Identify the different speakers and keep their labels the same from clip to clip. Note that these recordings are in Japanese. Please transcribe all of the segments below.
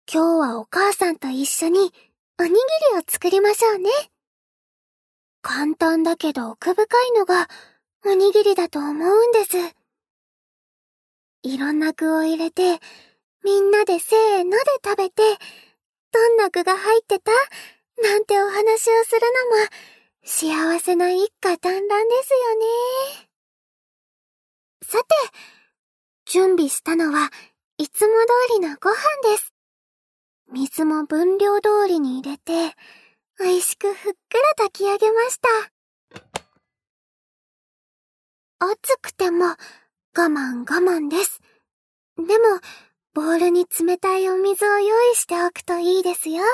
Speaker 1: 今日はお母さんと一緒におにぎりを作りましょうね。簡単だけど奥深いのがおにぎりだと思うんです。いろんな具を入れて、みんなでせーので食べて、どんな具が入ってたなんてお話をするのも幸せな一家団らんですよね。さて、準備したのはいつも通りのご飯です。水も分量通りに入れて、美味しくふっくら炊き上げました。暑くても我慢です。でも、ボウルに冷たいお水を用意しておくといいですよ。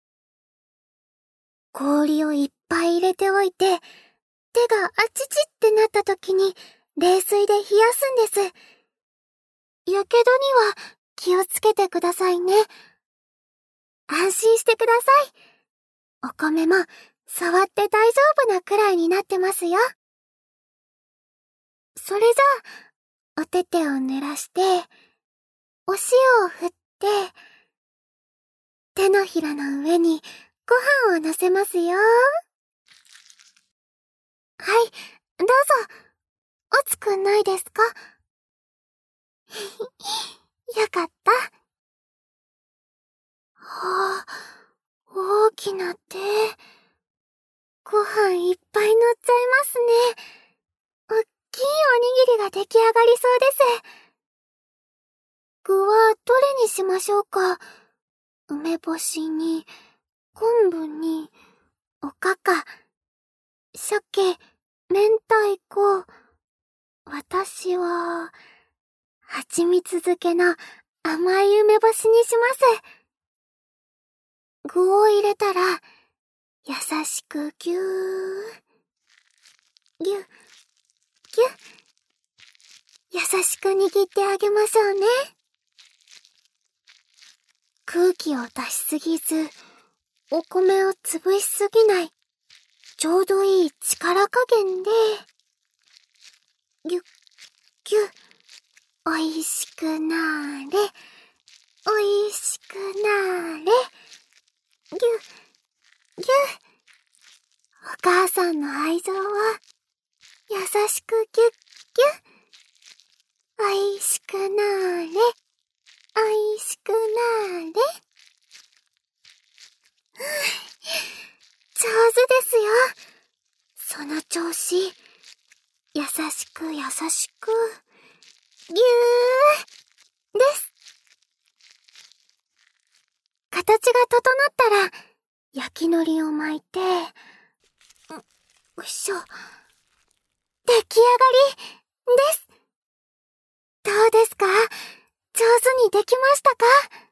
Speaker 1: 氷をいっぱい入れておいて、手があちちってなった時に冷水で冷やすんです。やけどには気をつけてくださいね。安心してください。お米も触って大丈夫なくらいになってますよ。それじゃあ、お手手を濡らして、お塩を振って、手のひらの上にご飯を乗せますよ。はい、どうぞ。熱くないですか？よかった。はあ、大きな手。ご飯いっぱい乗っちゃいますね。おっきいおにぎりが出来上がりそうです。具はどれにしましょうか？梅干しに、昆布に、おかか、鮭、明太子。私は、蜂蜜漬けの甘い梅干しにします。具を入れたら、優しくぎゅー、ぎゅ、ぎゅ、優しく握ってあげましょうね。空気を出しすぎず、お米を潰しすぎない、ちょうどいい力加減で、ぎゅ、ぎゅ、おいしくなーれ、おいしくなーれ、ぎゅ、ぎゅ、お母さんの愛情は、優しくぎゅっぎゅ、おいしくなーれ、おいしくなーれ。上手ですよ。その調子、優しく優しく、ぎゅーです。形が整ったら、焼き海苔を巻いて、よいしょ。出来上がりです。どうですか？上手にできましたか？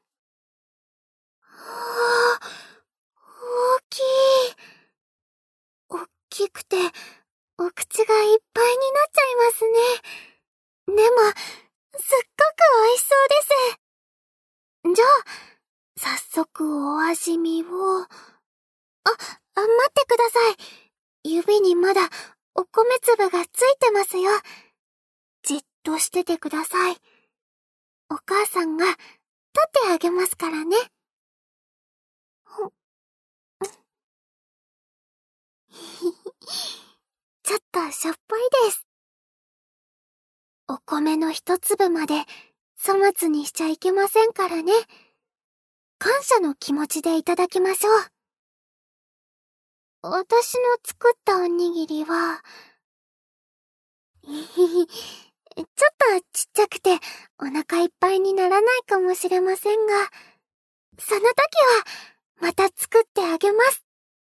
Speaker 1: 大きい。大きくて、お口がいっぱいになっちゃいますね。でも、すっごく美味しそうです。じゃあ、早速お味見を。待ってください。指にまだお米粒がついてますよ。じっとしててください。お母さんが取ってあげますからね。ちょっとしょっぱいです。お米の一粒まで粗末にしちゃいけませんからね。感謝の気持ちでいただきましょう。私の作ったおにぎりは、ちょっとちっちゃくてお腹いっぱいにならないかもしれませんが、その時はまた作ってあげます。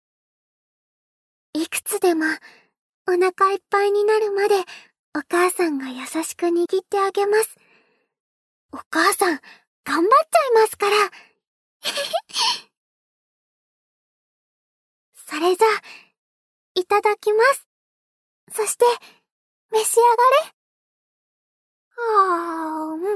Speaker 1: いくつでもお腹いっぱいになるまでお母さんが優しく握ってあげます。お母さん頑張っちゃいますから。それじゃあ、いただきます。そして、召し上がれ。